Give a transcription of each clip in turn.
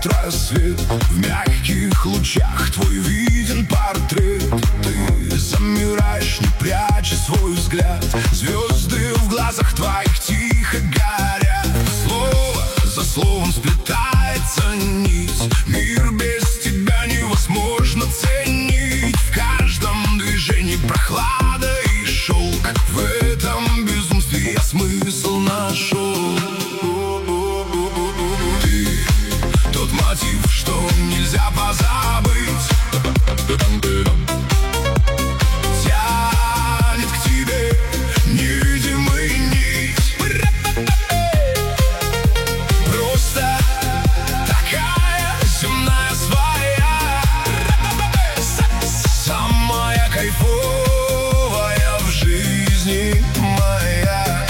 рассвет. В мягких лучах твой виден портрет. Ты замираешь, не пряча свой взгляд. Звезды в глазах твоих тихо горят. Слово за словом сплетается нить. Мир без тебя невозможно ценить. В каждом движении прохлада и шелк. В этом безумстве я смысл нашел. Ты тот мотив, что нельзя позабыть. Тянет к тебе невидимый нить. Просто такая земная своя. Самая кайфовая в жизни моя.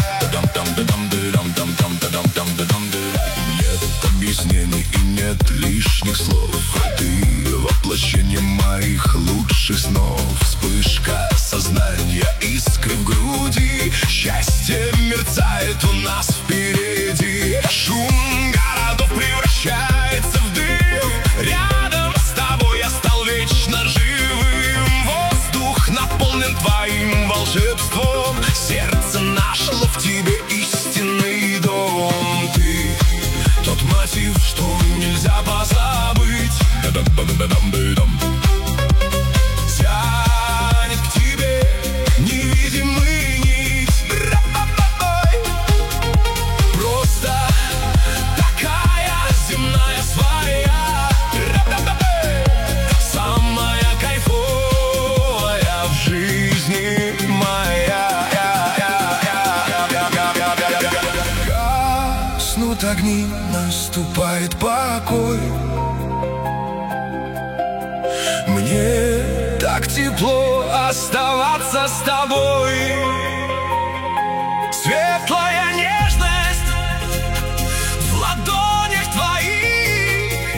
Нет объяснений и нет лишних слов. Ты воплощение моих лучших снов. Вспышка сознания, искры в груди. Счастье мерцает у нас впереди. Шум городов превращается в дым. Рядом с тобой я стал вечно живым. Воздух наполнен твоим волшебством. Сердце нашло в тебе истинный дом. Ты тот мотив, что нельзя позабыть. Тянет к тебе невидимый нить. Просто такая земная своя. Самая кайфовая в жизни моя. Гаснут огни, наступает покой. Мне так тепло оставаться с тобой. Светлая нежность в ладонях твоих.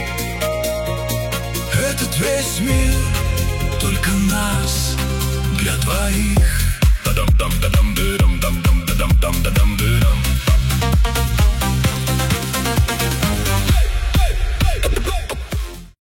Этот весь мир только нас для двоих.